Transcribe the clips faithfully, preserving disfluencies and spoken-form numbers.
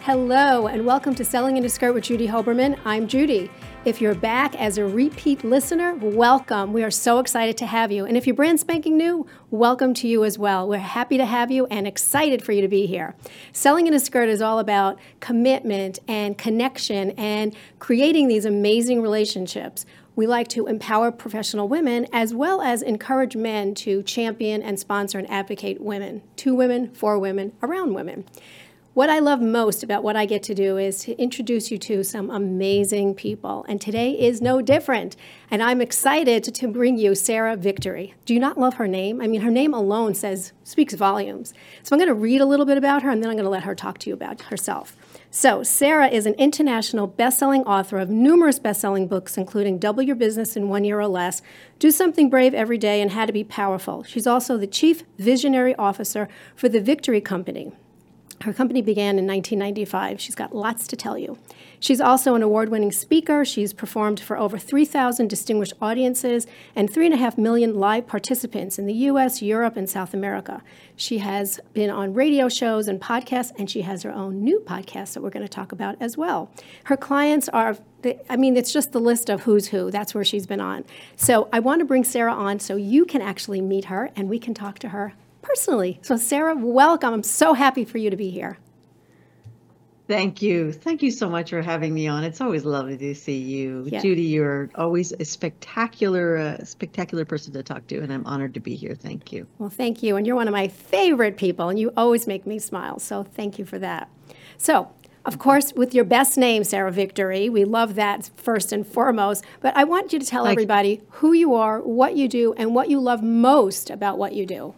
Hello, and welcome to Selling in a Skirt with Judy Hoberman. I'm Judy. If you're back as a repeat listener, welcome. We are so excited to have you. And if you're brand spanking new, welcome to you as well. We're happy to have you and excited for you to be here. Selling in a Skirt is all about commitment and connection and creating these amazing relationships. We like to empower professional women as well as encourage men to champion and sponsor and advocate women, to women, for women, around women. What I love most about what I get to do is to introduce you to some amazing people, and today is no different. And I'm excited to, to bring you Sarah Victory. Do you not love her name? I mean, her name alone says speaks volumes. So I'm going to read a little bit about her, and then I'm going to let her talk to you about herself. So Sarah is an international best-selling author of numerous best-selling books, including Double Your Business in One Year or Less, Do Something Brave Every Day, and How to Be Powerful. She's also the Chief Visionary Officer for the Victory Company. Her company began in nineteen ninety-five. She's got lots to tell you. She's also an award-winning speaker. She's performed for over three thousand distinguished audiences and three point five million live participants in the U S, Europe, and South America. She has been on radio shows and podcasts, and she has her own new podcast that we're going to talk about as well. Her clients are, I mean, it's just the list of who's who. That's where she's been on. So I want to bring Sarah on so you can actually meet her and we can talk to her personally. So Sarah, welcome. I'm so happy for you to be here. Thank you. Thank you so much for having me on. It's always lovely to see you. Yeah. Judy, you're always a spectacular, uh, spectacular person to talk to, and I'm honored to be here. Thank you. Well, thank you. And you're one of my favorite people, and you always make me smile. So thank you for that. So, of course, with your best name, Sarah Victory, we love that first and foremost. But I want you to tell Like- everybody who you are, what you do, and what you love most about what you do.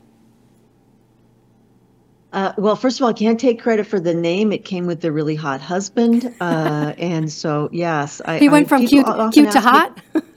Uh, well, first of all, I can't take credit for the name. It came with the really hot husband. Uh, and so, yes. I, He went I, from people cute, often cute to ask me- hot?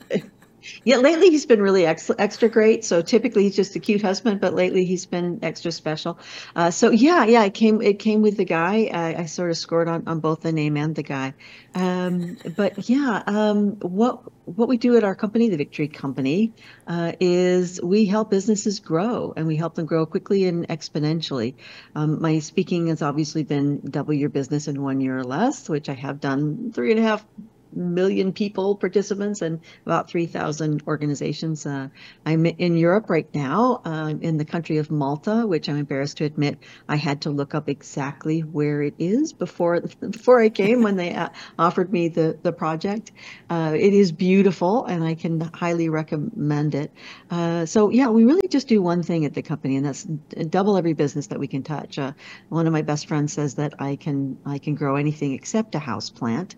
Yeah, lately he's been really ex- extra great. So typically he's just a cute husband, but lately he's been extra special. Uh, so yeah, yeah, it came it came with the guy. I, I sort of scored on, on both the name and the guy. Um, but yeah, um, what what we do at our company, the Victory Company, uh, is we help businesses grow, and we help them grow quickly and exponentially. Um, my speaking has obviously been Double Your Business in One Year or Less, which I have done three and a half million people, participants, and about three thousand organizations. Uh, I'm in Europe right now, uh, in the country of Malta, which I'm embarrassed to admit I had to look up exactly where it is before before I came when they uh, offered me the, the project. Uh, it is beautiful, and I can highly recommend it. Uh, so yeah, we really just do one thing at the company, and that's double every business that we can touch. Uh, one of my best friends says that I can I can grow anything except a house plant.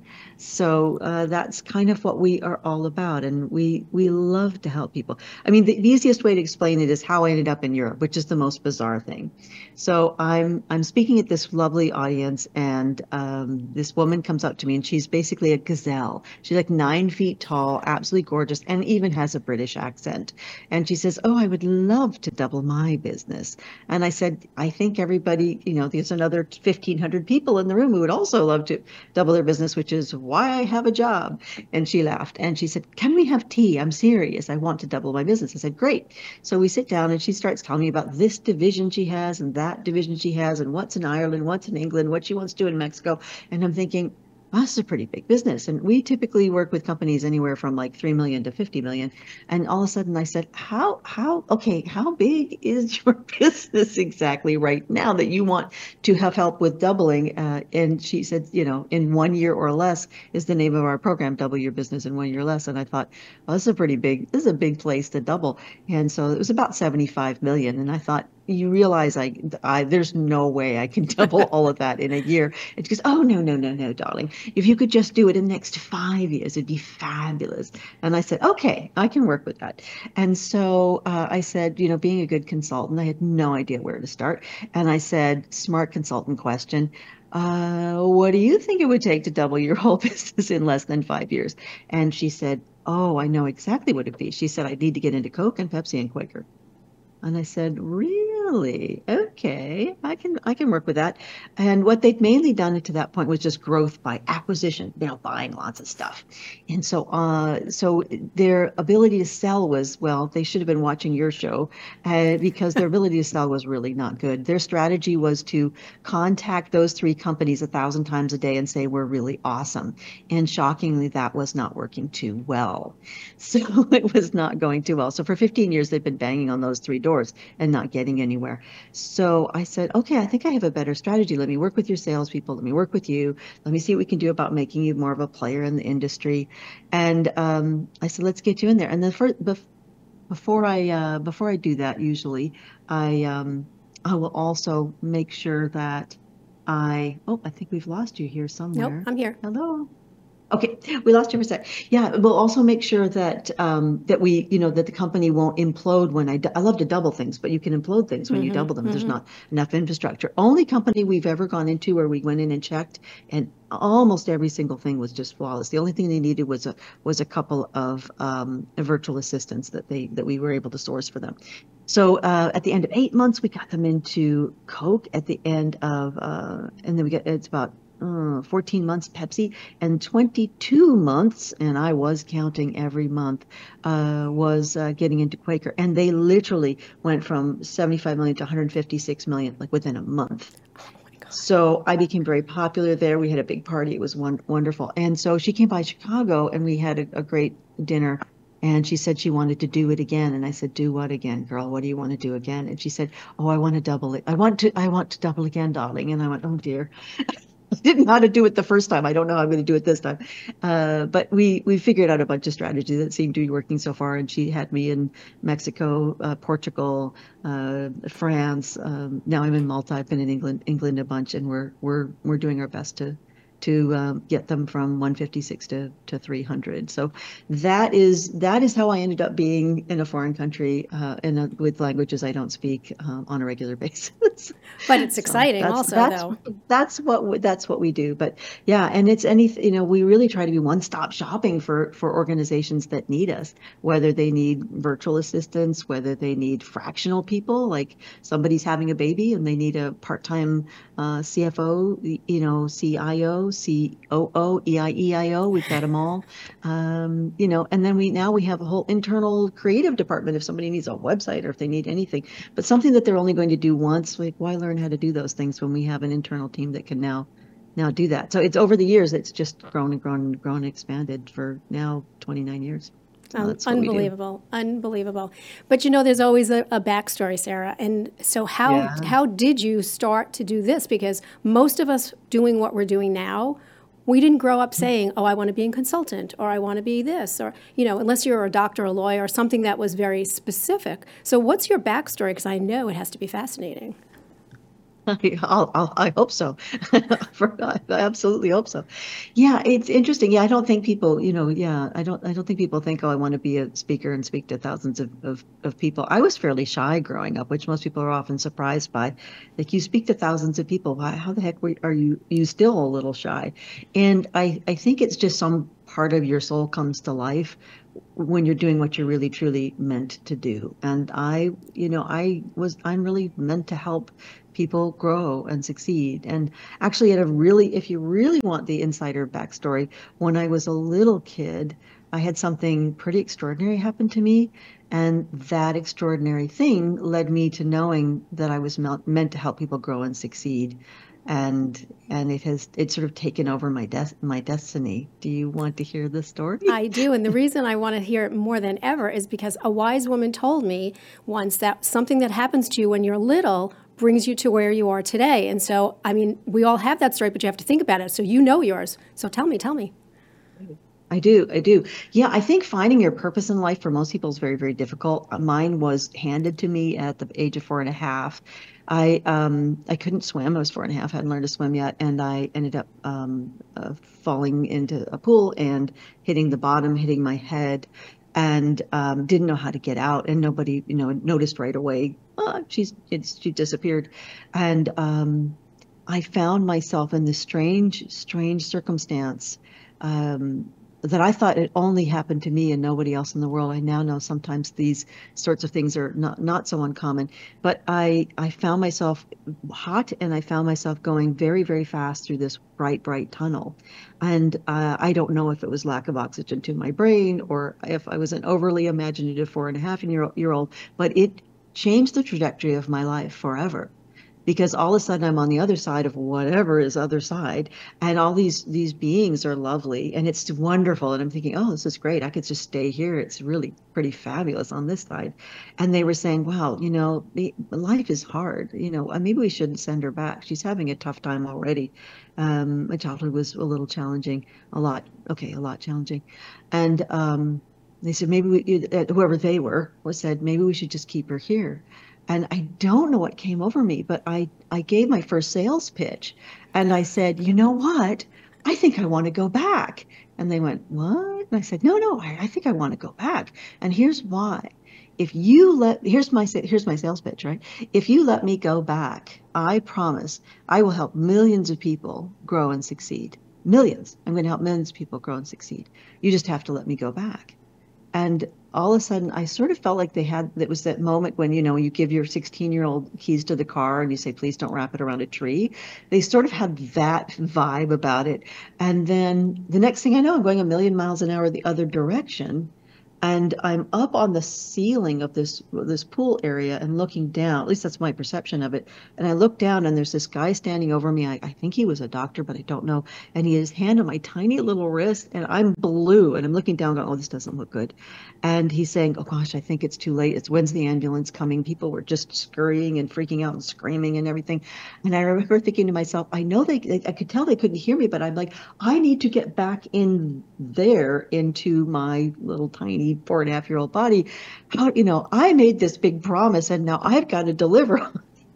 So uh, that's kind of what we are all about, and we we love to help people. I mean, the, the easiest way to explain it is how I ended up in Europe, which is the most bizarre thing. So I'm I'm speaking at this lovely audience, and um, this woman comes up to me, and she's basically a gazelle. She's like nine feet tall, absolutely gorgeous, and even has a British accent. And she says, "Oh, I would love to double my business." And I said, "I think everybody, you know, there's another fifteen hundred people in the room who would also love to double their business, which is why I have a job." And she laughed and she said, "Can we have tea? I'm serious. I want to double my business." I said, "Great." So we sit down and she starts telling me about this division she has and that division she has and what's in Ireland, what's in England, what she wants to do in Mexico. And I'm thinking, wow, this is a pretty big business. And we typically work with companies anywhere from like three million to fifty million. And all of a sudden I said, how, how, okay, how big is your business exactly right now that you want to have help with doubling? Uh, and she said, you know, in one year or less is the name of our program, Double Your Business in One Year or Less. And I thought, well, this is a pretty big, this is a big place to double. And so it was about seventy-five million. And I thought, you realize I, I, there's no way I can double all of that in a year. It goes, "Oh, no, no, no, no, darling. If you could just do it in the next five years, it'd be fabulous." And I said, okay, I can work with that. And so uh, I said, you know, being a good consultant, I had no idea where to start. And I said, smart consultant question, uh, what do you think it would take to double your whole business in less than five years? And she said, oh, I know exactly what it'd be. She said, I need to get into Coke and Pepsi and Quaker. And I said, really? Really? Okay. I can I can work with that. And what they'd mainly done to that point was just growth by acquisition, you know, buying lots of stuff. And so uh so their ability to sell was, well, they should have been watching your show uh, because their ability to sell was really not good. Their strategy was to contact those three companies a thousand times a day and say, we're really awesome. And shockingly, that was not working too well. So it was not going too well. So for fifteen years, they've been banging on those three doors and not getting anywhere. So I said, okay, I think I have a better strategy. Let me work with your salespeople. Let me work with you. Let me see what we can do about making you more of a player in the industry. And um, I said, let's get you in there. And then for, before I uh, before I do that, usually I um, I will also make sure that I, oh, I think we've lost you here somewhere. Nope, I'm here. Hello. Okay, we lost you for a sec. Yeah, we'll also make sure that um, that we, you know, that the company won't implode when I, I love to double things, but you can implode things when mm-hmm, you double them. Mm-hmm. There's not enough infrastructure. Only company we've ever gone into where we went in and checked, and almost every single thing was just flawless. The only thing they needed was a was a couple of um, virtual assistants that they that we were able to source for them. So uh, at the end of eight months, we got them into Coke. At the end of, uh, and then we get it's about. Uh, fourteen months Pepsi, and twenty-two months, and I was counting every month, uh, was uh, getting into Quaker. And they literally went from seventy-five million to one hundred fifty-six million, like within a month. Oh my God. So I became very popular there. We had a big party. It was one, wonderful. And so she came by Chicago, and we had a, a great dinner. And she said she wanted to do it again. And I said, do what again, girl? What do you want to do again? And she said, oh, I want to double it. I want to, I want to double again, darling. And I went, oh dear. I didn't know how to do it the first time. I don't know how I'm going to do it this time. Uh, but we we figured out a bunch of strategies that seemed to be working so far. And she had me in Mexico, uh, Portugal, uh, France. Um, now I'm in Malta. I've been in England, England a bunch, and we're we're we're doing our best to to um, get them from one fifty-six to, to three hundred. So that is that is how I ended up being in a foreign country uh, in a, with languages I don't speak um, on a regular basis. But it's exciting so that's, also, that's, though. That's what that's what we do. But yeah, and it's any you know we really try to be one-stop shopping for for organizations that need us, whether they need virtual assistants, whether they need fractional people, like somebody's having a baby and they need a part-time uh, C F O, you know, C I O. C O O, E I E I O, we've got them all. Um, you know, and then we now we have a whole internal creative department if somebody needs a website or if they need anything, but something that they're only going to do once, like why learn how to do those things when we have an internal team that can now now do that. So it's over the years, it's just grown and grown and grown and expanded for now twenty-nine years. So um, unbelievable, unbelievable. But you know, there's always a, a backstory, Sarah. And so how yeah. how did you start to do this? Because most of us doing what we're doing now, we didn't grow up saying, oh, I want to be a consultant, or I want to be this, or, you know, unless you're a doctor, a lawyer, or something that was very specific. So what's your backstory? Because I know it has to be fascinating. I'll, I'll, I hope so. I absolutely hope so. Yeah, it's interesting. Yeah, I don't think people, you know, yeah, I don't, I don't think people think, oh, I want to be a speaker and speak to thousands of, of, of people. I was fairly shy growing up, which most people are often surprised by. Like, you speak to thousands of people. Why, how the heck were, are you, you still a little shy? And I, I think it's just some part of your soul comes to life when you're doing what you're really truly meant to do. And I, you know, I was, I'm really meant to help people grow and succeed. And actually, at a really, if you really want the insider backstory, when I was a little kid, I had something pretty extraordinary happen to me. And that extraordinary thing led me to knowing that I was meant to help people grow and succeed. And and it has it's sort of taken over my des- my destiny. Do you want to hear the story? I do, and the reason I want to hear it more than ever is because a wise woman told me once that something that happens to you when you're little brings you to where you are today. And so, I mean, we all have that story, but you have to think about it. So you know yours. So tell me, tell me. I do. I do. Yeah, I think finding your purpose in life for most people is very, very difficult. Mine was handed to me at the age of four and a half. I um I couldn't swim. I was four and a half, hadn't learned to swim yet, and I ended up um uh, falling into a pool and hitting the bottom, hitting my head, and um, didn't know how to get out. And nobody, you know, noticed right away. Oh, she's it's, she disappeared, and um, I found myself in this strange, strange circumstance. Um, that I thought it only happened to me and nobody else in the world. I now know sometimes these sorts of things are not, not so uncommon. But I, I found myself hot and I found myself going very, very fast through this bright, bright tunnel. And uh, I don't know if it was lack of oxygen to my brain or if I was an overly imaginative four and a half year, year old, but it changed the trajectory of my life forever. Because all of a sudden I'm on the other side of whatever is other side, and all these these beings are lovely, and it's wonderful. And I'm thinking, oh, this is great. I could just stay here. It's really pretty fabulous on this side. And they were saying, wow, you know, the, life is hard. You know, uh, maybe we shouldn't send her back. She's having a tough time already. Um, my childhood was a little challenging, a lot. Okay, a lot challenging, and um, they said maybe we, uh, whoever they were, was said maybe we should just keep her here. And I don't know what came over me, but I, I gave my first sales pitch and I said, you know what? I think I want to go back. And they went, what? And I said, no, no, I, I think I want to go back. And here's why. If you let, here's my, here's my sales pitch, right? If you let me go back, I promise I will help millions of people grow and succeed. Millions. I'm going to help millions of people grow and succeed. You just have to let me go back. And all of a sudden, I sort of felt like they had, that was that moment when, you know, you give your sixteen year old keys to the car and you say, please don't wrap it around a tree. They sort of had that vibe about it. And then the next thing I know, I'm going a million miles an hour the other direction. And I'm up on the ceiling of this this pool area and looking down. At least that's my perception of it. And I look down and there's this guy standing over me. I, I think he was a doctor, but I don't know. And he has his hand on my tiny little wrist and I'm blue. And I'm looking down going, oh, this doesn't look good. And he's saying, oh, gosh, I think it's too late. It's when's the ambulance coming? People were just scurrying and freaking out and screaming and everything. And I remember thinking to myself, I know they, they I could tell they couldn't hear me, but I'm like, I need to get back in there into my little tiny four and a half year old body. How, you know, I made this big promise and now I've got to deliver.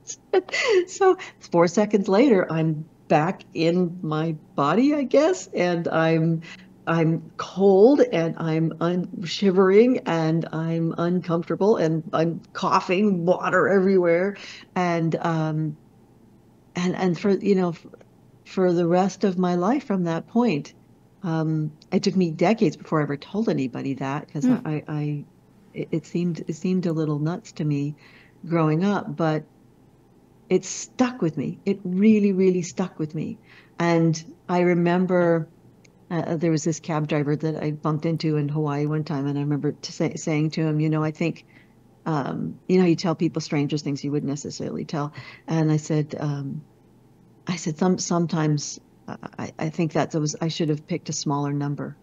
So four seconds later, I'm back in my body, I guess, and I'm I'm cold and I'm un- shivering and I'm uncomfortable and I'm coughing water everywhere, and um and and for you know for, for the rest of my life from that point. Um, it took me decades before I ever told anybody that because mm. I, I, it, it seemed it seemed a little nuts to me growing up, but it stuck with me. It really, really stuck with me. And I remember uh, there was this cab driver that I bumped into in Hawaii one time, and I remember to say, saying to him, you know, I think, um, you know, you tell people strangers things you wouldn't necessarily tell, and I said, um, I said some sometimes. I, I think that was I should have picked a smaller number.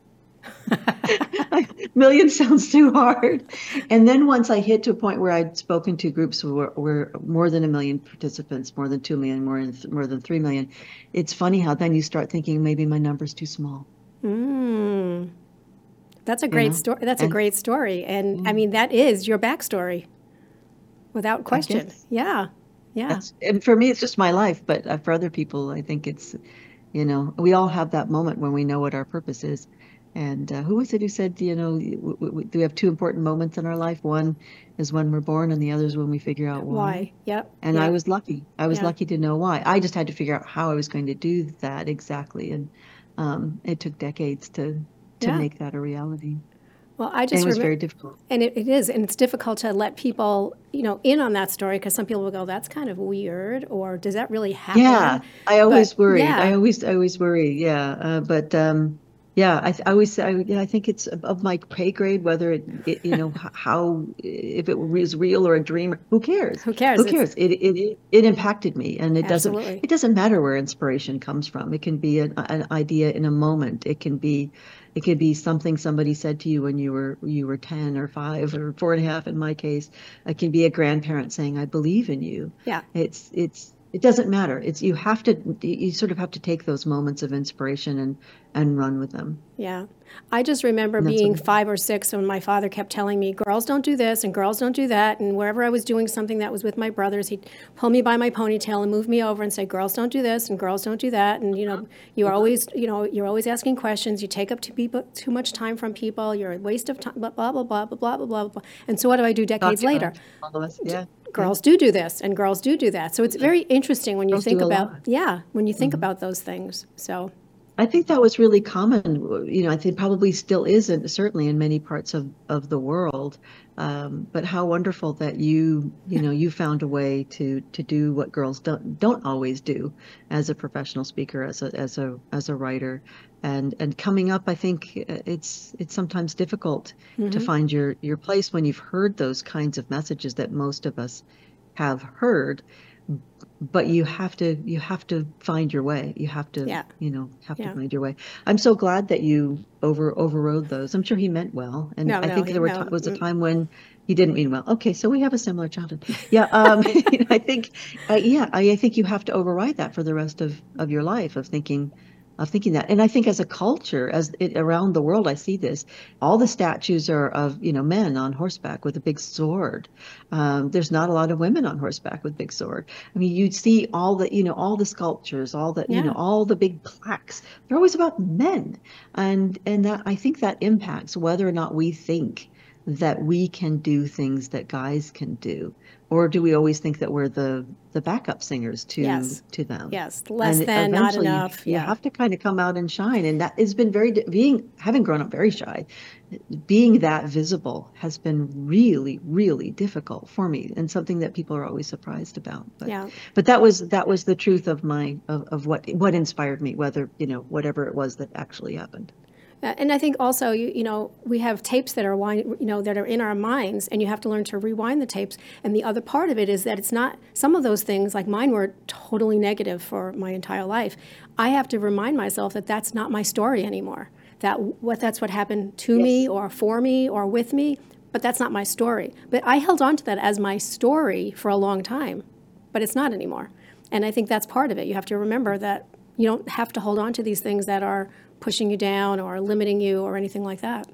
Million sounds too hard. And then once I hit to a point where I'd spoken to groups where, where more than a million participants, more than two million, more than more than three million, it's funny how then you start thinking maybe my number's too small. Mm. That's a great you know? story. That's and, a great story, and yeah. I mean that is your backstory, without question. Yeah, yeah. That's, and for me, it's just my life, but uh, for other people, I think it's. You know, we all have that moment when we know what our purpose is. And uh, who was it who said, you know, we, we, we have two important moments in our life. One is when we're born and the other is when we figure out why. Why, yep. And yep. I was lucky. I was yeah. lucky to know why. I just had to figure out how I was going to do that exactly. And um, it took decades to, to yeah. make that a reality. Well, I just and it was rem- very difficult. And it, it is, and it's difficult to let people, you know, in on that story because some people will go, "That's kind of weird," or "Does that really happen?" Yeah, I always but, worry. Yeah. I always, I always worry. Yeah, uh, but um, yeah, I, I always, I, yeah, I think it's of my pay grade whether it, it you know, how if it was real or a dream. Who cares? Who cares? Who cares? It, it it it impacted me, and it Absolutely. doesn't. It doesn't matter where inspiration comes from. It can be an, an idea in a moment. It can be. It could be something somebody said to you when you were you were ten or five or four and a half in my case. It can be a grandparent saying, "I believe in you." Yeah. It's it's it doesn't matter. It's you have to you sort of have to take those moments of inspiration and and run with them. Yeah. I just remember being five or six when my father kept telling me, girls don't do this and girls don't do that. And wherever I was doing something that was with my brothers, he'd pull me by my ponytail and move me over and say, girls don't do this and girls don't do that. And, you know, you're always, you know, you're always asking questions. You take up too, people, too much time from people. You're a waste of time, blah, blah, blah, blah, blah, blah, blah, blah. And so what do I do decades later? Yeah. Girls do do this and girls do do that. So it's very interesting when you girls think about, lot. yeah, when you think mm-hmm. about those things. So. I think that was really common. You know, I think probably still isn't, certainly in many parts of, of the world. Um, but how wonderful that you, you know, you found a way to to do what girls don't don't always do as a professional speaker, as a as a as a writer. And and coming up, I think uh, it's it's sometimes difficult to Mm-hmm. find your your place when you've heard those kinds of messages that most of us have heard, but you have to you have to find your way. You have to, Yeah. you know, have to Yeah. find your way. I'm so glad that you over overrode those. I'm sure he meant well, and No, I no, think he, there were no. t was a Mm, time when he didn't mean well. Okay, so we have a similar childhood. Yeah, um, you know, I think, uh, yeah, I, I think you have to override that for the rest of of your life of thinking. Of thinking that, and I think as a culture, as it, around the world, I see this. All the statues are of, you know, men on horseback with a big sword. Um, there's not a lot of women on horseback with big sword. I mean, you'd see all the, you know, all the sculptures, all the, you know, yeah. all the big plaques. They're always about men, and and that I think that impacts whether or not we think that we can do things that guys can do, or do we always think that we're the the backup singers to Yes. to them? Yes. Less And than, not eventually, you enough. you Yeah. have to kind of come out and shine, and that has been very being having grown up very shy, being that visible has been really, really difficult for me, and something that people are always surprised about. But Yeah. but that was that was the truth of my of, of what what inspired me, whether, you know, whatever it was that actually happened. Uh, and I think also, you, you know, we have tapes that are, wind, you know, that are in our minds, and you have to learn to rewind the tapes. And the other part of it is that it's not, some of those things, like mine were totally negative for my entire life. I have to remind myself that that's not my story anymore. That what that's what happened to me Yes. or for me or with me, but that's not my story. But I held on to that as my story for a long time, but it's not anymore. And I think that's part of it. You have to remember that you don't have to hold on to these things that are pushing you down or limiting you or anything like that.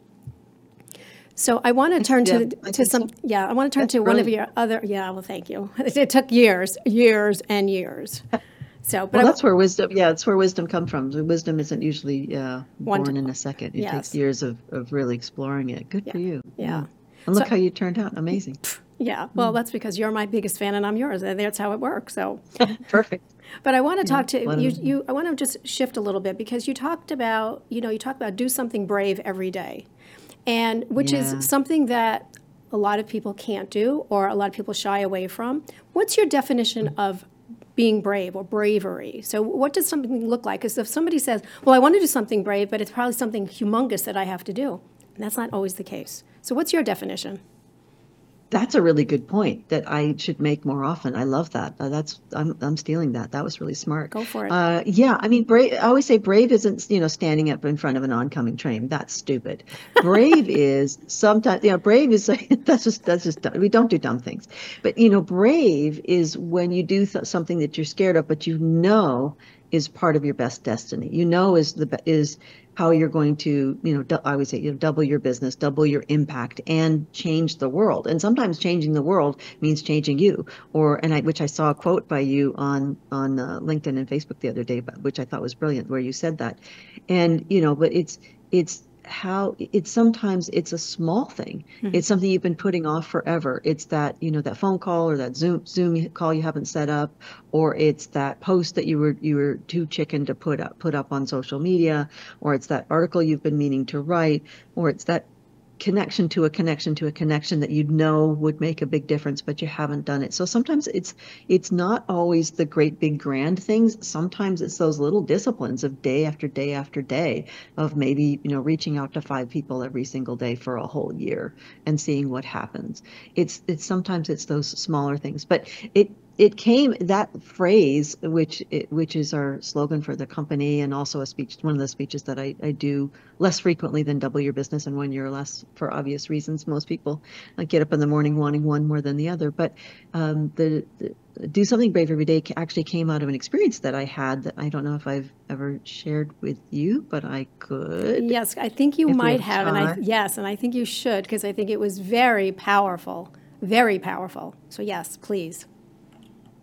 So I want to turn Yeah, to I to think so. some yeah I want to turn That's to one of brilliant. your other yeah well thank you it took years years and years so but Well, I that's where wisdom, yeah, it's where wisdom comes from. The wisdom isn't usually uh, want to born in a second. It takes yes years of, of really exploring it. Good yeah for you. yeah Yeah. And so look how you turned out. Amazing. yeah well Mm. that's because you're my biggest fan and I'm yours and that's how it works so Perfect. but I want to Yeah. talk to What you an, you I want to just shift a little bit because you talked about you know you talked about do something brave every day and which is yeah. something that a lot of people can't do or a lot of people shy away from. What's your definition of being brave or bravery? So what does something look like? Because if somebody says, well, I want to do something brave, but it's probably something humongous that I have to do, and that's not always the case. So what's your definition? That's a really good point that I should make more often. I love that. Uh, that's I'm I'm stealing that. That was really smart. Go for it. Uh, yeah, I mean, brave. I always say brave isn't, you know, standing up in front of an oncoming train. That's stupid. Brave is sometimes, you know, brave is that's just that's just dumb. We don't do dumb things. But you know, brave is when you do th something that you're scared of, but you know is part of your best destiny. You know is the be- is how you're going to, you know, du- I always say, you know, double your business, double your impact, and change the world. And sometimes changing the world means changing you. Or, and I, which I saw a quote by you on on uh, LinkedIn and Facebook the other day, but which I thought was brilliant, where you said that. And you know, but it's it's how it's sometimes it's a small thing. It's something you've been putting off forever. It's that, you know, that phone call or that Zoom Zoom call you haven't set up, or it's that post that you were you were too chicken to put up put up on social media, or it's that article you've been meaning to write, or it's that connection to a connection to a connection that you know would make a big difference, but you haven't done it. So sometimes it's it's not always the great big grand things. Sometimes it's those little disciplines of day after day after day of maybe, you know, reaching out to five people every single day for a whole year and seeing what happens. It's it's sometimes it's those smaller things, but it it came that phrase, which which is our slogan for the company, and also a speech, one of the speeches that I, I do less frequently than double your business in one year or less, for obvious reasons. Most people like get up in the morning wanting one more than the other, but um, the, the do something brave every day actually came out of an experience that I had that I don't know if I've ever shared with you, but I could Yes, I think you if we might have have, and I time. yes, and I think you should because I think it was very powerful, very powerful. So yes, please.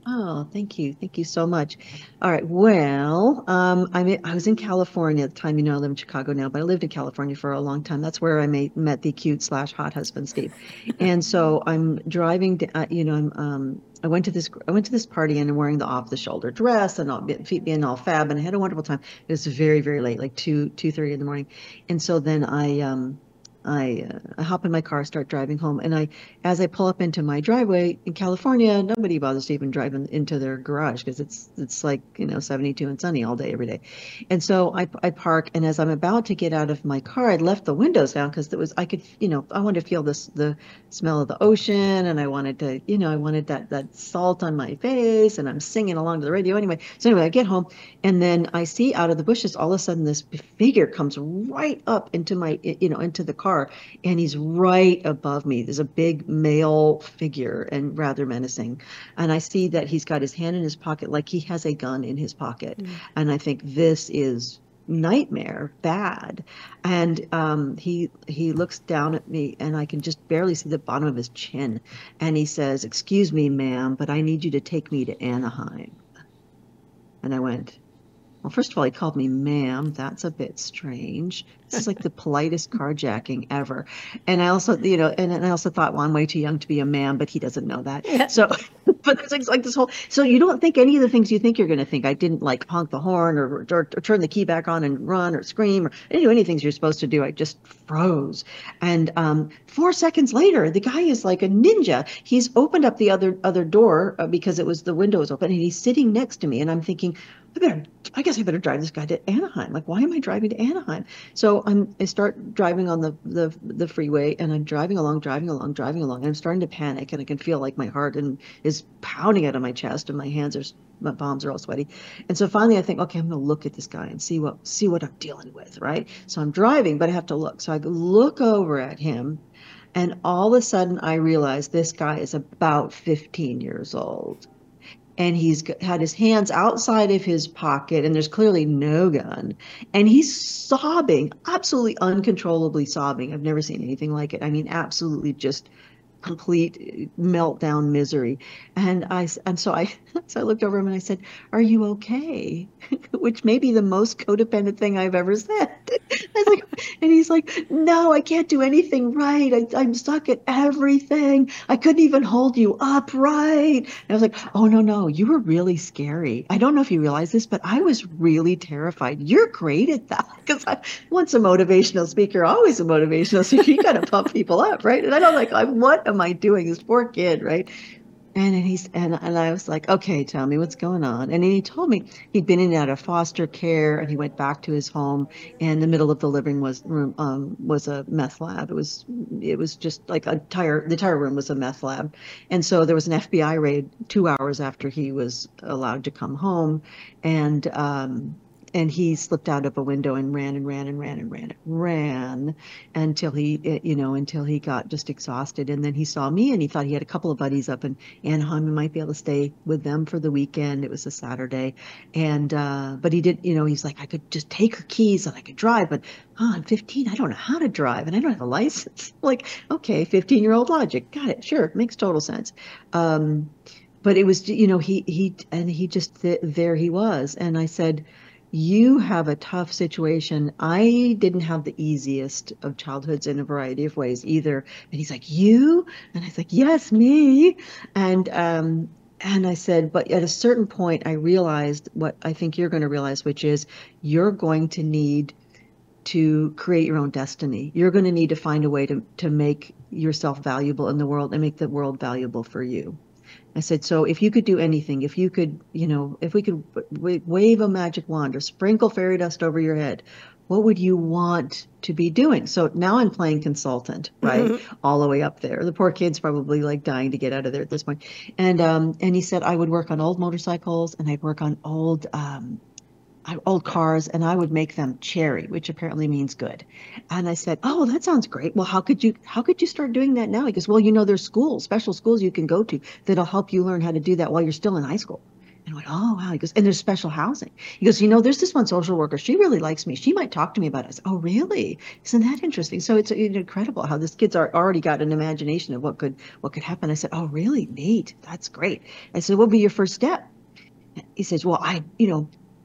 Oh, thank you. Thank you so much. All right. Well, um, I mean, I was in California at the time. You know, I live in Chicago now, but I lived in California for a long time. That's where I made, met the cute slash hot husband, Steve. And so I'm driving, to, uh, you know, I'm, um, I went to this, I went to this party and I'm wearing the off the shoulder dress and all, feet being all fab, and I had a wonderful time. It was very, very late, like two, two thirty in the morning. And so then I, um, I, uh, I hop in my car, start driving home, and I, as I pull up into my driveway in California, nobody bothers to even drive in, into their garage because it's it's like you know seventy-two and sunny all day every day, and so I I park, and as I'm about to get out of my car, I'd left the windows down because it was I could you know I wanted to feel this the smell of the ocean, and I wanted to you know I wanted that that salt on my face, and I'm singing along to the radio anyway. So anyway, I get home, and then I see out of the bushes all of a sudden this figure comes right up into my you know into the car, and he's right above me. There's a big male figure and rather menacing. And I see that he's got his hand in his pocket like he has a gun in his pocket. Mm. And I think this is nightmare bad. And um, he he looks down at me and I can just barely see the bottom of his chin. And he says, "Excuse me, ma'am, but I need you to take me to Anaheim." And I went, well, first of all, he called me ma'am. That's a bit strange. This is like the politest carjacking ever. And I also, you know, and, and I also thought, well, I'm way too young to be a ma'am, but he doesn't know that. Yeah. So, but there's like, like this whole, so you don't think any of the things you think you're going to think. I didn't like honk the horn or, or, or turn the key back on and run or scream or any, any things you're supposed to do. I just froze. And um, four seconds later, the guy is like a ninja. He's opened up the other other door uh, because it was the window was open, and he's sitting next to me. And I'm thinking, I better, I guess I better drive this guy to Anaheim. Like, why am I driving to Anaheim? So I'm, I start driving on the, the, the freeway, and I'm driving along, driving along, driving along. And I'm starting to panic, and I can feel like my heart and is pounding out of my chest, and my hands are, my palms are all sweaty. And so finally I think, okay, I'm going to look at this guy and see what, see what I'm dealing with. Right. So I'm driving, but I have to look. So I look over at him, and all of a sudden I realize this guy is about fifteen years old. And he's had his hands outside of his pocket, and there's clearly no gun. And he's sobbing, absolutely uncontrollably sobbing. I've never seen anything like it. I mean, absolutely just complete meltdown misery. And I, and so I, so I looked over him and I said, "Are you okay?" Which may be the most codependent thing I've ever said. I was like, and he's like, "No, I can't do anything right. I, I'm stuck at everything. I couldn't even hold you upright." And I was like, "Oh, no, no, you were really scary. I don't know if you realize this, but I was really terrified. You're great at that." Because I once a motivational speaker, always a motivational speaker. You got to pump people up, right? And I don't like, I'm, what am I doing? This poor kid, right? And he's and, and I was like, "Okay, tell me what's going on." And he told me he'd been in and out of foster care, and he went back to his home. And the middle of the living was room um, was a meth lab. It was it was just like a entire the entire room was a meth lab. And so there was an F B I raid two hours after he was allowed to come home, and um, and he slipped out of a window and ran and ran and ran and ran and ran until he, you know, until he got just exhausted. And then he saw me, and he thought he had a couple of buddies up in Anaheim and might be able to stay with them for the weekend. It was a Saturday. And, uh, but he did, you know, he's like, "I could just take her keys and I could drive, but oh, I'm fifteen. I don't know how to drive, and I don't have a license." Like, okay, fifteen year old logic. Got it. Sure. Makes total sense. Um, but it was, you know, he, he, and he just, there he was. And I said, "You have a tough situation. I didn't have the easiest of childhoods in a variety of ways either." And he's like, "You?" And I was like, "Yes, me." And um, and I said, "But at a certain point, I realized what I think you're going to realize, which is you're going to need to create your own destiny. You're going to need to find a way to to make yourself valuable in the world and make the world valuable for you." I said, "So if you could do anything, if you could, you know, if we could w- wave a magic wand or sprinkle fairy dust over your head, what would you want to be doing?" So now I'm playing consultant, right? Mm-hmm. All the way up there. The poor kid's probably like dying to get out of there at this point. And um, and he said, "I would work on old motorcycles, and I'd work on old um, old cars, and I would make them cherry," which apparently means good. And I said, "Oh, that sounds great. Well, how could you, how could you start doing that now?" He goes, "Well, you know, there's schools, special schools you can go to that'll help you learn how to do that while you're still in high school." And I went, oh, wow. He goes, and there's special housing. He goes, you know, there's this one social worker. She really likes me. She might talk to me about it. I said, oh, really? Isn't that interesting? So it's, it's incredible how this kid's are, already got an imagination of what could what could happen. I said, oh, really? Neat. That's great. I said, what would be your first step? He says, well, I, you know,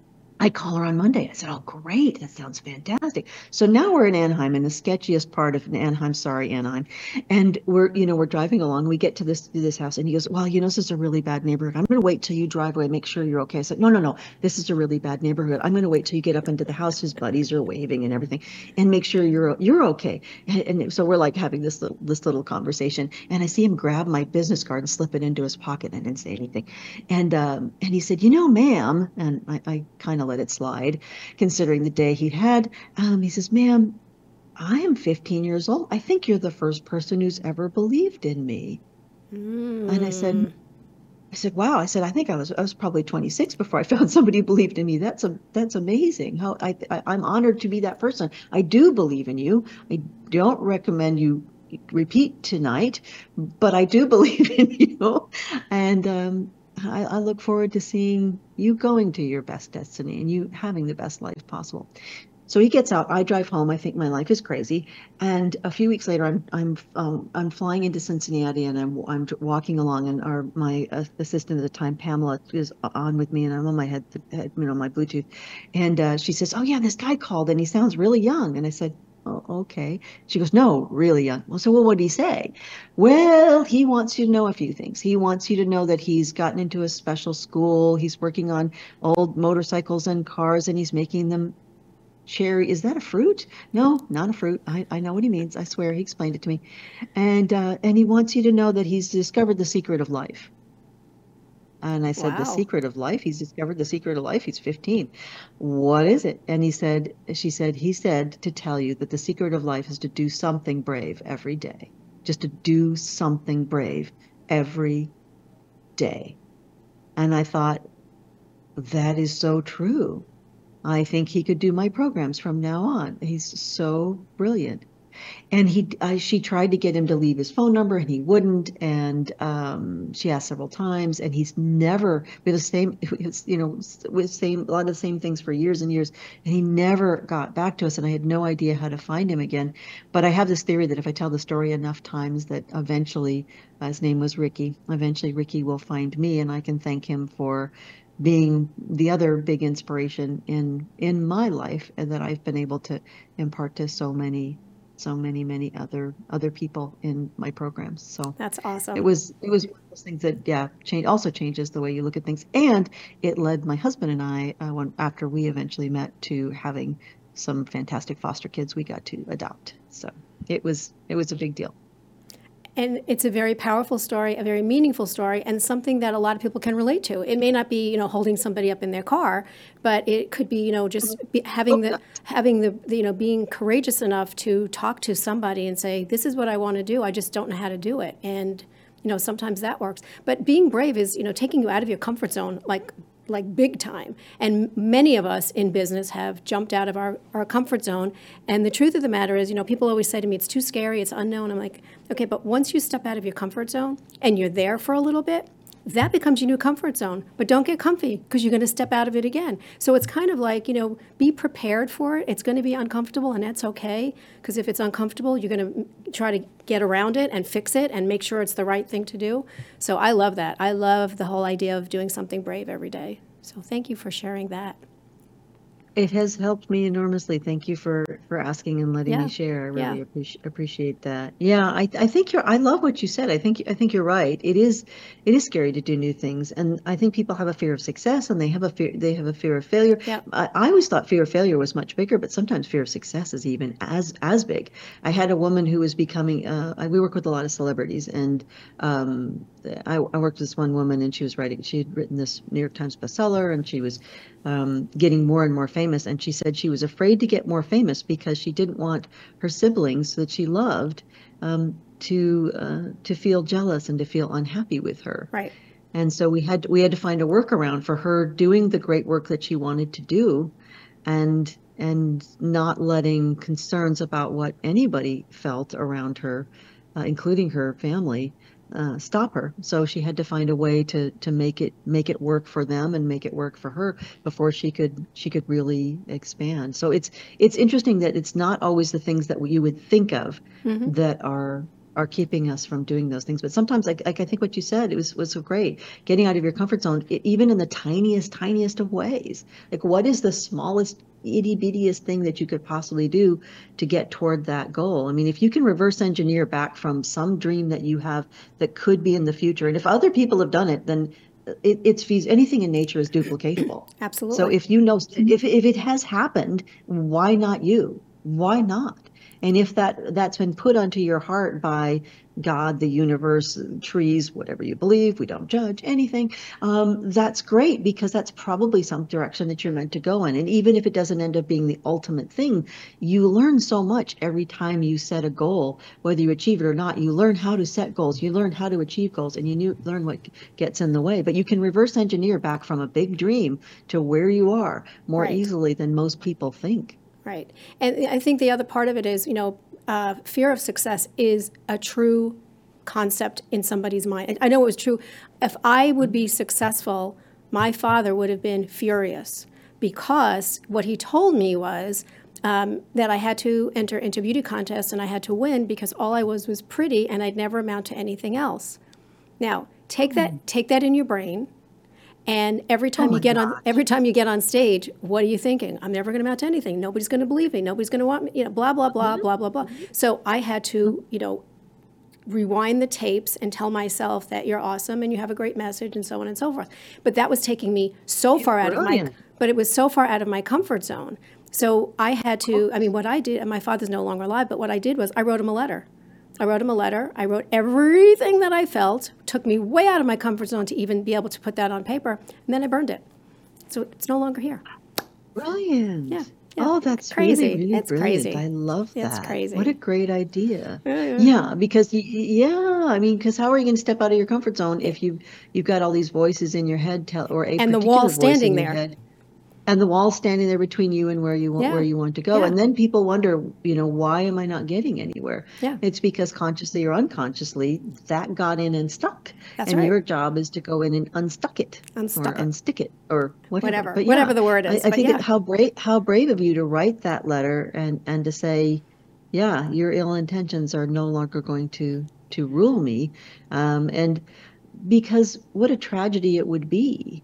I call her on Monday. I said, oh, great. That sounds fantastic. So now we're in Anaheim, in the sketchiest part of Anaheim. Sorry, Anaheim. And we're, you know, we're driving along. We get to this this house and he goes, well, you know, this is a really bad neighborhood. I'm going to wait till you drive away, make sure you're okay. I said, no, no, no. This is a really bad neighborhood. I'm going to wait till you get up into the house. His buddies are waving and everything and make sure you're you're okay. And, and so we're like having this little, this little conversation. And I see him grab my business card and slip it into his pocket. And I didn't say anything. And, um, and he said, you know, ma'am, and I, I kind of let it slide, considering the day he'd had. Um, he says, ma'am, I am fifteen years old. I think you're the first person who's ever believed in me. Mm. And I said, I said, wow. I said, I think I was I was probably twenty-six before I found somebody who believed in me. That's a that's amazing. How I, I I'm honored to be that person. I do believe in you. I don't recommend you repeat tonight, but I do believe in you. And um, I, I look forward to seeing you going to your best destiny and you having the best life possible. So he gets out. I drive home. I think my life is crazy. And a few weeks later, I'm I'm um, I'm flying into Cincinnati, and I'm I'm walking along, and our my uh, assistant at the time, Pamela, is on with me, and I'm on my head, head you know, my Bluetooth, and uh, she says, "Oh yeah, this guy called, and he sounds really young." And I said, oh, okay. She goes, no, really young. Well, so well, what did he say? Well, he wants you to know a few things. He wants you to know that he's gotten into a special school. He's working on old motorcycles and cars, and he's making them cherry. Is that a fruit? No, not a fruit. I, I know what he means. I swear he explained it to me. And uh, and he wants you to know that he's discovered the secret of life. And I said, wow. The secret of life? He's discovered the secret of life. He's fifteen. What is it? And he said, she said, he said to tell you that the secret of life is to do something brave every day. Just to do something brave every day. And I thought, that is so true. I think he could do my programs from now on. He's so brilliant. And he, I, she tried to get him to leave his phone number, and he wouldn't. And um, she asked several times, and he's never with the same, you know, with same a lot of the same things for years and years. And he never got back to us, and I had no idea how to find him again. But I have this theory that if I tell the story enough times, that eventually, uh, his name was Ricky. Eventually, Ricky will find me, and I can thank him for being the other big inspiration in in my life, and that I've been able to impart to so many. so many, many other other people in my programs. So that's awesome. It was it was one of those things that yeah change also changes the way you look at things, and it led my husband and I uh, when after we eventually met to having some fantastic foster kids we got to adopt. So it was it was a big deal. And it's a very powerful story, a very meaningful story, and something that a lot of people can relate to. It may not be, you know, holding somebody up in their car, but it could be, you know, just be having the, having the, the, you know, being courageous enough to talk to somebody and say, this is what I want to do. I just don't know how to do it. And, you know, sometimes that works. But being brave is, you know, taking you out of your comfort zone, like, like big time. And many of us in business have jumped out of our, our comfort zone. And the truth of the matter is, you know, people always say to me, it's too scary, it's unknown. I'm like, okay, but once you step out of your comfort zone and you're there for a little bit, that becomes your new comfort zone. But don't get comfy, because you're going to step out of it again. So it's kind of like, you know, be prepared for it. It's going to be uncomfortable, and that's okay. Because if it's uncomfortable, you're going to try to get around it and fix it and make sure it's the right thing to do. So I love that. I love the whole idea of doing something brave every day. So thank you for sharing that. It has helped me enormously. Thank you for, for asking and letting yeah. me share. I really yeah. appreciate appreciate that. Yeah, I I think you're. I love what you said. I think I think you're right. It is it is scary to do new things, and I think people have a fear of success, and they have a fear they have a fear of failure. Yeah. I, I always thought fear of failure was much bigger, but sometimes fear of success is even as as big. I had a woman who was becoming. Uh, I, we work with a lot of celebrities, and um, I, I worked with this one woman, and she was writing. She had written this New York Times bestseller, and she was um, getting more and more famous. And she said she was afraid to get more famous because she didn't want her siblings that she loved um, to uh, to feel jealous and to feel unhappy with her. Right. And so we had we had to find a workaround for her doing the great work that she wanted to do, and and not letting concerns about what anybody felt around her, uh, including her family, uh, stop her. So she had to find a way to to make it make it work for them and make it work for her before she could she could really expand. So it's it's interesting that it's not always the things that you would think of Mm-hmm. that are are keeping us from doing those things. But sometimes, like, like I think what you said, it was was so great. Getting out of your comfort zone, e- even in the tiniest, tiniest of ways. Like, what is the smallest, itty bittiest thing that you could possibly do to get toward that goal? I mean, if you can reverse engineer back from some dream that you have that could be in the future, and if other people have done it, then it, it's fees. Anything in nature is duplicatable. So Absolutely. if you know, if if it has happened, why not you? Why not? And if that that's been put onto your heart by God, the universe, trees, whatever you believe, we don't judge anything. Um, that's great, because that's probably some direction that you're meant to go in. And even if it doesn't end up being the ultimate thing, you learn so much every time you set a goal, whether you achieve it or not. You learn how to set goals, you learn how to achieve goals, and you knew, learn what gets in the way. But you can reverse engineer back from a big dream to where you are more Right. easily than most people think. Right. And I think the other part of it is, you know, uh, fear of success is a true concept in somebody's mind. I know it was true. If I would be successful, my father would have been furious, because what he told me was um, that I had to enter into beauty contests and I had to win because all I was was pretty and I'd never amount to anything else. Now, take that take that in your brain. And every Oh time you my get on, gosh. every time you get on stage, what are you thinking? I'm never going to amount to anything. Nobody's going to believe me. Nobody's going to want me. You know, blah blah blah blah blah blah. So I had to, you know, rewind the tapes and tell myself that you're awesome and you have a great message and so on and so forth. But that was taking me so far out of my, Brilliant. but it was so far out of my comfort zone. So I had to. I mean, what I did, and my father's no longer alive, but what I did was I wrote him a letter. I wrote him a letter. I wrote everything that I felt. Took me way out of my comfort zone to even be able to put that on paper, and then I burned it. So it's no longer here. Brilliant. Yeah, yeah. Oh, that's Crazy. really, really It's brilliant. crazy. I love It's that. crazy. What a great idea. Yeah, yeah. Yeah, because y- y- yeah, I mean, because how are you going to step out of your comfort zone if you you've got all these voices in your head tell, or a And the wall particular voice in standing your there. head, and the wall standing there between you and where you want where Yeah, you want to go. yeah, And then people wonder, you know, why am I not getting anywhere? yeah. It's because consciously or unconsciously that got in and stuck. That's And right. your job is to go in and unstuck it or Unstuck it. unstick it or whatever. Whatever, But whatever yeah, the word I, is. I But think yeah, it, how brave how brave of you to write that letter and and to say, yeah, your ill intentions are no longer going to to rule me. Um, and because what a tragedy it would be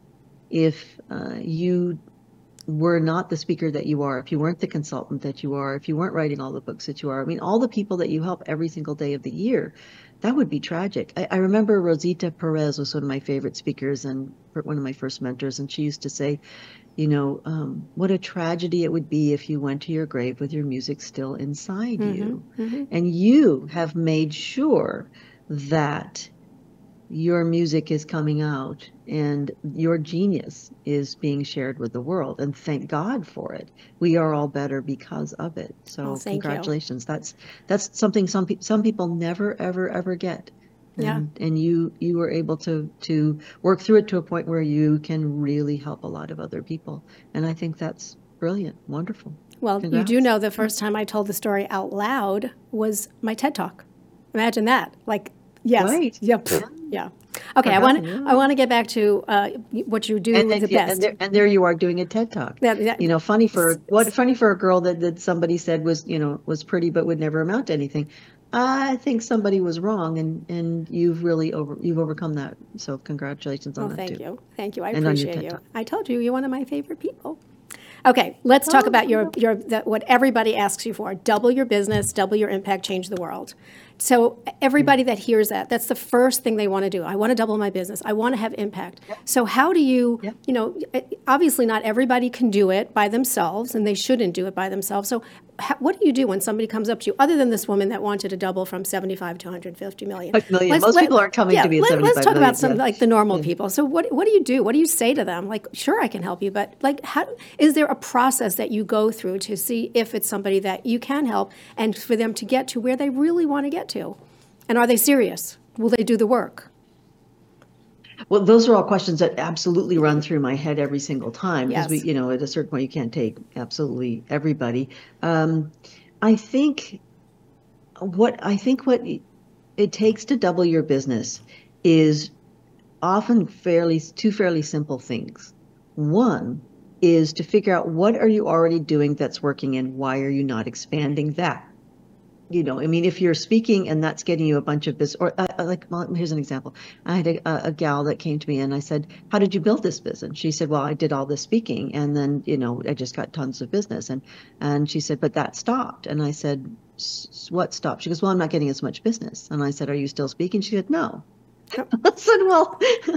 if uh, you were not the speaker that you are, if you weren't the consultant that you are, if you weren't writing all the books that you are. I mean, all the people that you help every single day of the year, that would be tragic. I, I remember Rosita Perez was one of my favorite speakers and one of my first mentors, and she used to say, you know, um, what a tragedy it would be if you went to your grave with your music still inside you. And you have made sure that your music is coming out and your genius is being shared with the world, and thank God for it. We are all better because of it. So well, thank you. congratulations. That's that's something some people some people never ever ever get. Yeah. And and you you were able to to work through it to a point where you can really help a lot of other people. And I think that's brilliant. Wonderful. Well, you Congrats. do know the first time I told the story out loud was my TED Talk. Imagine that. Like, yes. Right. Yep. Yeah. Okay, I want Yeah. I want to get back to uh, what you do And then, the yeah, best. and there, and there you are doing a TED Talk. Yeah, yeah. You know, funny for what funny for a girl that, that somebody said was, you know, was pretty but would never amount to anything. I think somebody was wrong, and and you've really over you've overcome that. So congratulations on Oh, that thank too. you. Thank you. I And on your appreciate TED you. Talk. I told you you're one of my favorite people. Okay, let's talk Oh, about your your that what everybody asks you for. Double your business, double your impact, change the world. So everybody that hears that, that's the first thing they want to do. I want to double my business. I want to have impact. So how do you, Yep. you know, obviously not everybody can do it by themselves, and they shouldn't do it by themselves. So how, what do you do when somebody comes up to you, other than this woman that wanted to double from seventy-five to one hundred fifty million? A million. Most people aren't coming yeah, to me at let, let's seventy-five talk million, about some yeah. like the normal people. So what what do you do? What do you say to them? Like, sure, I can help you, but like, how is there a process that you go through to see if it's somebody that you can help and for them to get to where they really want to get to? And are they serious? Will they do the work? Well, those are all questions that absolutely run through my head every single time, because we, Yes. you know, at a certain point you can't take absolutely everybody. Um, I think what I think what it takes to double your business is often fairly two fairly simple things. One is to figure out what are you already doing that's working and why are you not expanding that? You know, I mean, if you're speaking and that's getting you a bunch of business, or uh, like, well, here's an example. I had a, a gal that came to me and I said, how did you build this business? She said, well, I did all this speaking and then, you know, I just got tons of business. And, and she said, but that stopped. And I said, what stopped? She goes, well, I'm not getting as much business. And I said, are you still speaking? She said, no. I said, well,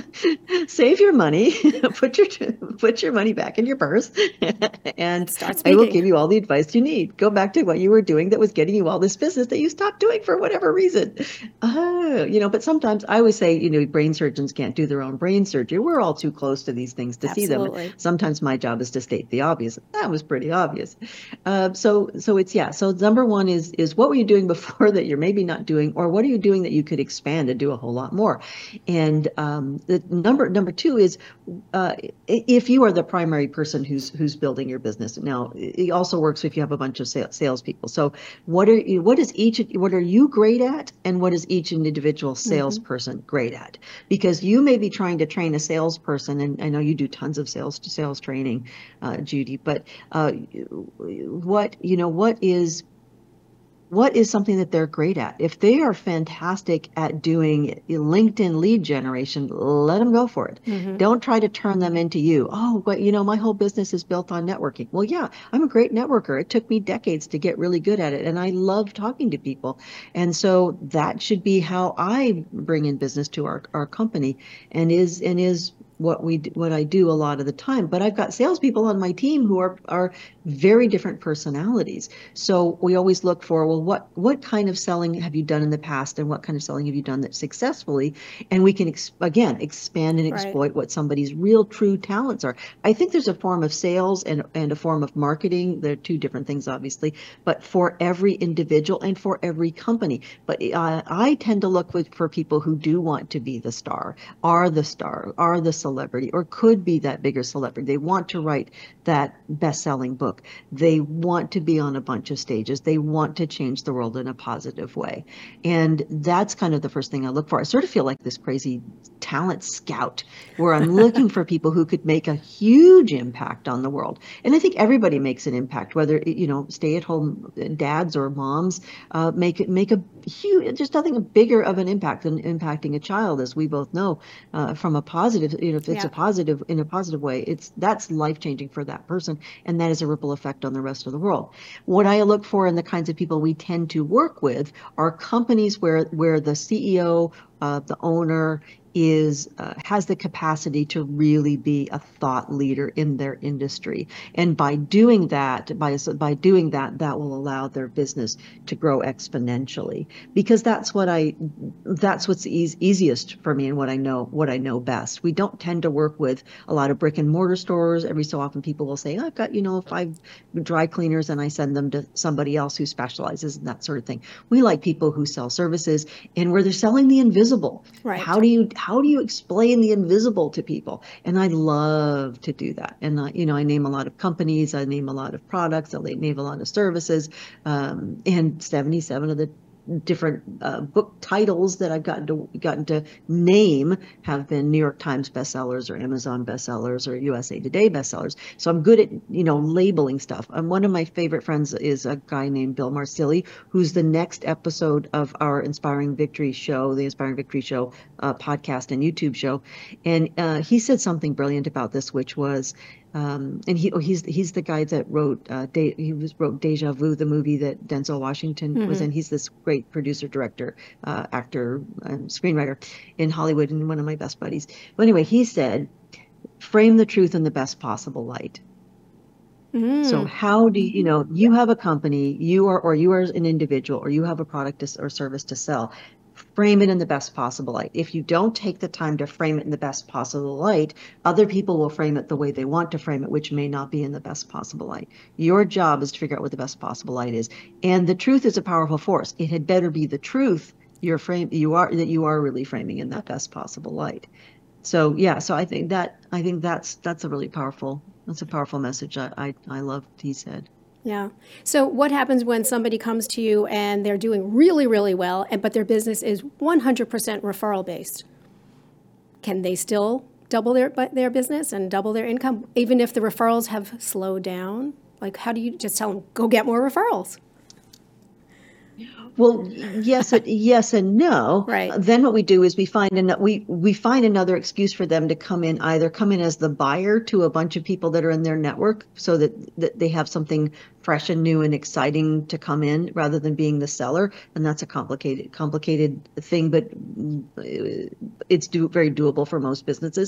save your money, put your put your money back in your purse, and I will give you all the advice you need. Go back to what you were doing that was getting you all this business that you stopped doing for whatever reason. Oh, you know, but sometimes I always say, you know, brain surgeons can't do their own brain surgery. We're all too close to these things to Absolutely. see them. Sometimes my job is to state the obvious. That was pretty obvious. Uh, so, so it's, yeah. So number one is, is what were you doing before that you're maybe not doing, or what are you doing that you could expand and do a whole lot more? And um, the number number two is uh, if you are the primary person who's who's building your business. Now, it also works if you have a bunch of sales salespeople. So, what are you, what is each what are you great at, and what is each individual salesperson mm-hmm. great at? Because you may be trying to train a salesperson, and I know you do tons of sales to sales training, uh, Judy. But uh, what you know, what is What is something that they're great at? If they are fantastic at doing LinkedIn lead generation, let them go for it. Mm-hmm. Don't try to turn them into you. Oh, but you know, my whole business is built on networking. Well, yeah, I'm a great networker. It took me decades to get really good at it. And I love talking to people. And so that should be how I bring in business to our, our company and is, and is what we what I do a lot of the time. But I've got salespeople on my team who are are very different personalities. So we always look for, well, what what kind of selling have you done in the past, and what kind of selling have you done that successfully? And we can ex- again expand and exploit right. what somebody's real true talents are. I think there's a form of sales and and a form of marketing. They're two different things, obviously, but for every individual and for every company. But uh, I tend to look with, for people who do want to be the star, are the star, are the celebrity, or could be that bigger celebrity. They want to write that best-selling book. They want to be on a bunch of stages. They want to change the world in a positive way. And that's kind of the first thing I look for. I sort of feel like this crazy talent scout where I'm looking for people who could make a huge impact on the world. And I think everybody makes an impact, whether, you know, stay-at-home dads or moms uh, make it make a huge, just nothing bigger of an impact than impacting a child, as we both know, uh, from a positive, you know, if it's yeah. a positive, in a positive way, it's that's life-changing for that person. And that is a ripple effect on the rest of the world. What I look for in the kinds of people we tend to work with are companies where, where the C E O, uh, the owner, is uh, has the capacity to really be a thought leader in their industry, and by doing that, by by doing that, that will allow their business to grow exponentially. Because that's what I, that's what's eas- easiest for me, and what I know, what I know best. We don't tend to work with a lot of brick and mortar stores. Every so often, people will say, "I've got you know five dry cleaners," and I send them to somebody else who specializes in that sort of thing. We like people who sell services and where they're selling the invisible. Right. How do you How do you explain the invisible to people? And I love to do that. And, I, you know, I name a lot of companies, I name a lot of products, I name a lot of services, um, and seventy-seven of the different uh, book titles that I've gotten to gotten to name have been New York Times bestsellers or Amazon bestsellers or U S A Today bestsellers. So I'm good at, you know, labeling stuff. And one of my favorite friends is a guy named Bill Marsili, who's the next episode of our Inspiring Victory show, the Inspiring Victory show uh, podcast and YouTube show. And uh, he said something brilliant about this, which was, Um, and he, oh, he's he's the guy that wrote uh, De, he was wrote Deja Vu, the movie that Denzel Washington mm-hmm. was in. He's this great producer, director, uh, actor, um, screenwriter in Hollywood, and one of my best buddies. But anyway, he said, "Frame the truth in the best possible light." Mm. So how do you, you know, you have a company, you are, or you are an individual, or you have a product to, or service to sell. Frame it in the best possible light. If you don't take the time to frame it in the best possible light, other people will frame it the way they want to frame it, which may not be in the best possible light. Your job is to figure out what the best possible light is. And the truth is a powerful force. It had better be the truth you're frame you are that you are really framing in that best possible light. So yeah, so I think that I think that's that's a really powerful that's a powerful message. I I, I love what he said. Yeah. So what happens when somebody comes to you and they're doing really, really well, and but their business is one hundred percent referral based? Can they still double their their business and double their income, even if the referrals have slowed down? Like, how do you just tell them, go get more referrals? Well, yes, and- yes, and no. Right. Uh, Then what we do is we find an, we we find another excuse for them to come in, either come in as the buyer to a bunch of people that are in their network, so that, that they have something fresh and new and exciting to come in, rather than being the seller. And that's a complicated complicated thing, but uh, it's do, very doable for most businesses.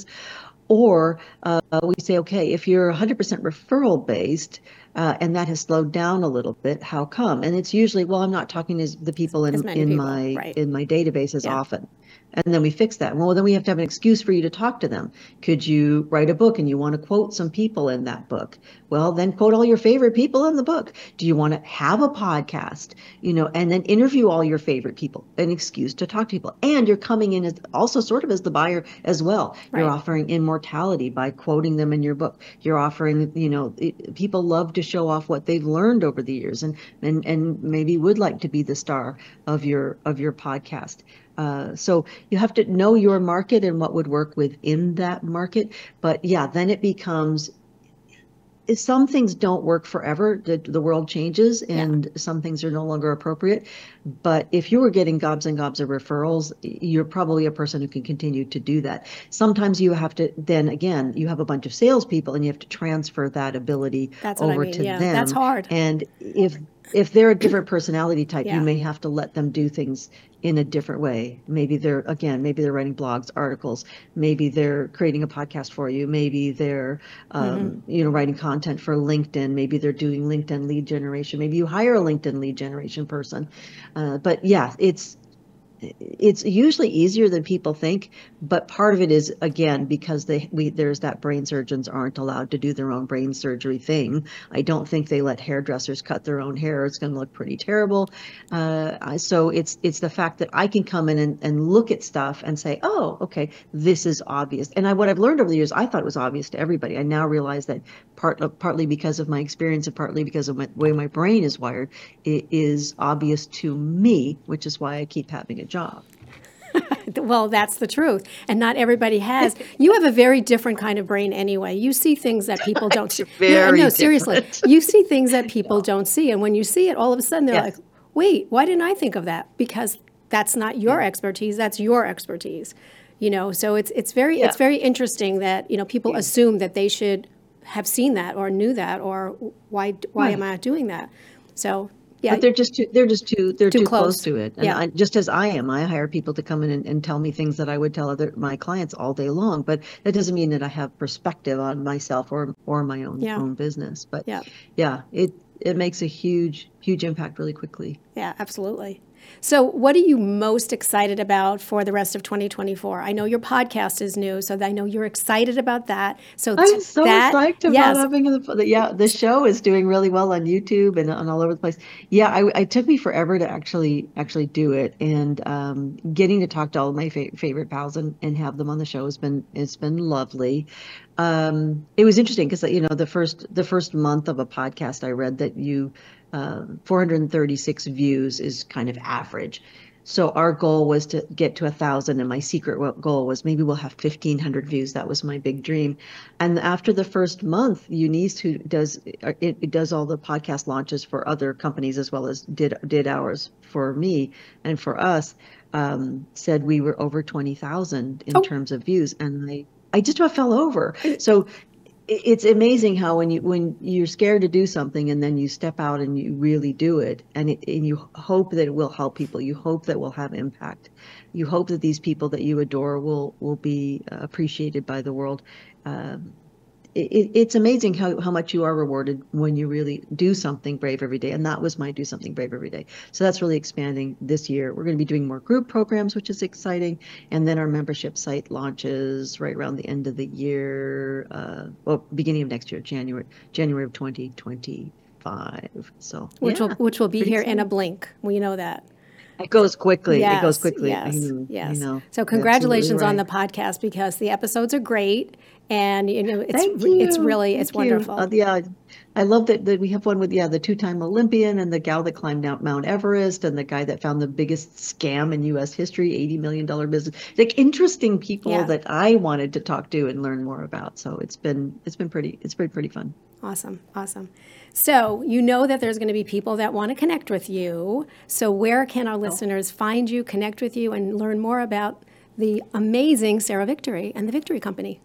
Or uh, we say, okay, if you're one hundred percent referral based, uh, and that has slowed down a little bit, how come? And it's usually, well, I'm not talking to the people As in many in people, my right. in my database as Yeah. often. And then we fix that. Well, then we have to have an excuse for you to talk to them. Could you write a book and you want to quote some people in that book? Well, then quote all your favorite people in the book. Do you want to have a podcast, you know, and then interview all your favorite people? An excuse to talk to people. And you're coming in as also sort of as the buyer as well. You're Right. offering immortality by quoting them in your book. You're offering, you know, it- people love to show off what they've learned over the years, and and and maybe would like to be the star of your of your podcast. Uh, so you have to know your market and what would work within that market. But yeah, then it becomes, some things don't work forever. The, the world changes, and some things are no longer appropriate. But if you were getting gobs and gobs of referrals, you're probably a person who can continue to do that. Sometimes you have to, then again, you have a bunch of salespeople and you have to transfer that ability That's what I over mean. to Yeah, them. that's hard. And if if they're a different personality type, Yeah. you may have to let them do things in a different way. Maybe they're, again, maybe they're writing blogs, articles, maybe they're creating a podcast for you, maybe they're, um, Mm-hmm. you know, writing content for LinkedIn, maybe they're doing LinkedIn lead generation, maybe you hire a LinkedIn lead generation person. Uh, but yeah, it's, it's usually easier than people think, but part of it is, again, because they we there's that brain surgeons aren't allowed to do their own brain surgery thing. I don't think they let hairdressers cut their own hair. It's going to look pretty terrible. Uh, so it's it's the fact that I can come in and, and look at stuff and say, oh, okay, this is obvious. And I, what I've learned over the years, I thought it was obvious to everybody. I now realize that part partly because of my experience and partly because of my, the way my brain is wired, it is obvious to me, which is why I keep having a job. Well, that's the truth. And not everybody has. You have a very different kind of brain anyway. You see things that people don't see. Very no, no, seriously. different. You see things that people don't see. And when you see it, all of a sudden they're Yes. like, wait, why didn't I think of that? Because that's not your expertise, that's your expertise. You know, so it's it's very Yeah. it's very interesting that, you know, people assume that they should have seen that or knew that, or why why Right. am I not doing that? So yeah, But they're just too, they're just too, they're Too too close. close to it. And Yeah. I, just as I am, I hire people to come in and, and tell me things that I would tell other, my clients all day long, but that doesn't mean that I have perspective on myself or, or my own, Yeah. own business. But Yeah. yeah, it, it makes a huge, huge impact really quickly. Yeah, absolutely. So, what are you most excited about for the rest of twenty twenty-four? I know your podcast is new, so I know you're excited about that. So I'm so that, psyched about yes, having the, yeah, the show is doing really well on YouTube and, and all over the place. Yeah, I, it took me forever to actually actually do it, and um, getting to talk to all of my fa- favorite pals and, and have them on the show has been it's been lovely. Um, it was interesting because, you know, the first the first month of a podcast, I read that you uh, four hundred thirty-six views is kind of average. So our goal was to get to a thousand, and my secret goal was maybe we'll have fifteen hundred views. That was my big dream. And after the first month, Eunice, who does it, it does all the podcast launches for other companies as well as did did ours for me and for us, um, said we were over twenty thousand in Oh. terms of views, and I I just about fell over. So it- it's amazing how when you when you're scared to do something and then you step out and you really do it, and it, and you hope that it will help people, you hope that will have impact, you hope that these people that you adore will will be uh, appreciated by the world. Um, it, it's amazing how, how much you are rewarded when you really do something brave every day. And that was my do something brave every day. So that's really expanding this year. We're going to be doing more group programs, which is exciting. And then our membership site launches right around the end of the year, uh, well, beginning of next year, January, January of twenty twenty-five. So which yeah, will which will be pretty here in a exciting. blink. We know that. It goes quickly. Yes, It goes quickly. I yes, know. yes. I know. So Absolutely congratulations on right. the podcast, because the episodes are great, And, you know, it's Thank re- it's you. really, Thank it's you. wonderful. Uh, yeah, I love that, that we have one with, yeah, the two-time Olympian and the gal that climbed out Mount Everest and the guy that found the biggest scam in U S history, eighty million dollars business. Like interesting people Yeah. that I wanted to talk to and learn more about. So it's been it's been pretty it's been pretty fun. Awesome, awesome. So you know that there's going to be people that want to connect with you. So where can our listeners find you, connect with you, and learn more about the amazing Sarah Victory and the Victory Company?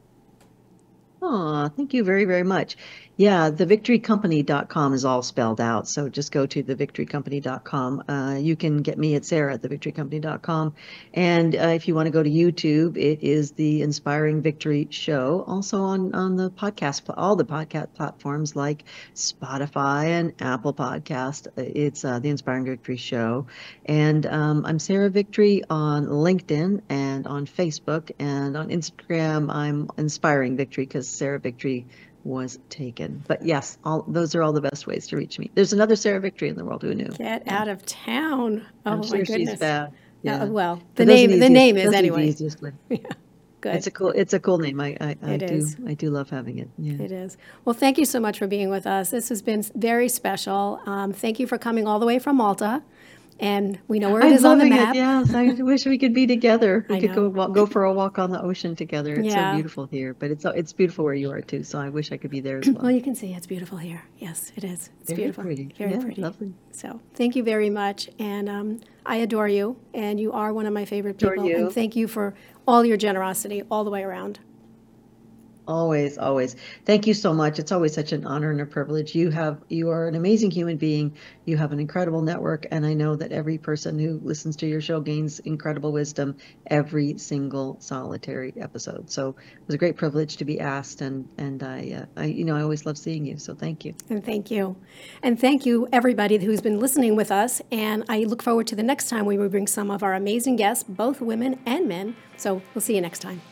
Oh, thank you very, very much. Yeah, the victory company dot com is all spelled out. So just go to the victory company dot com. Uh, you can get me at Sarah at the victory company dot com. And uh, if you want to go to YouTube, it is the Inspiring Victory Show. Also on, on the podcast, all the podcast platforms like Spotify and Apple Podcast. It's uh, the Inspiring Victory Show. And um, I'm Sarah Victory on LinkedIn and on Facebook. And on Instagram, I'm Inspiring Victory because Sarah Victory was taken. But yes, all those are all the best ways to reach me. There's another Sarah Victory in the world. Who knew? Get out of town. Oh, I'm my sure goodness. she's bad. Yeah. Uh, well, the But those are name, the easiest- name is those are the anyway. easiest way. Yeah, good. It's a cool. It's a cool name. I I, I It do is. I do love having it. Yeah. It is. Well, thank you so much for being with us. This has been very special. Um, thank you for coming all the way from Malta. And we know where it I'm is on the loving map. it. Yes, I wish we could be together. We I could know. go walk, go for a walk on the ocean together. It's Yeah. so beautiful here, but it's it's beautiful where you are too. So I wish I could be there as well. Well, you can see it's beautiful here. Yes, it is. It's Very beautiful. pretty. Very Yeah, pretty. lovely. So thank you very much. And um, I adore you. And you are one of my favorite Adore people. you. And thank you for all your generosity all the way around. Always, always. Thank you so much. It's always such an honor and a privilege. You have, you are an amazing human being. You have an incredible network, and I know that every person who listens to your show gains incredible wisdom every single solitary episode. So it was a great privilege to be asked, and and I, uh, I, you know, I always love seeing you. So thank you. And thank you. And thank you, everybody who's been listening with us. And I look forward to the next time we will bring some of our amazing guests, both women and men. So we'll see you next time.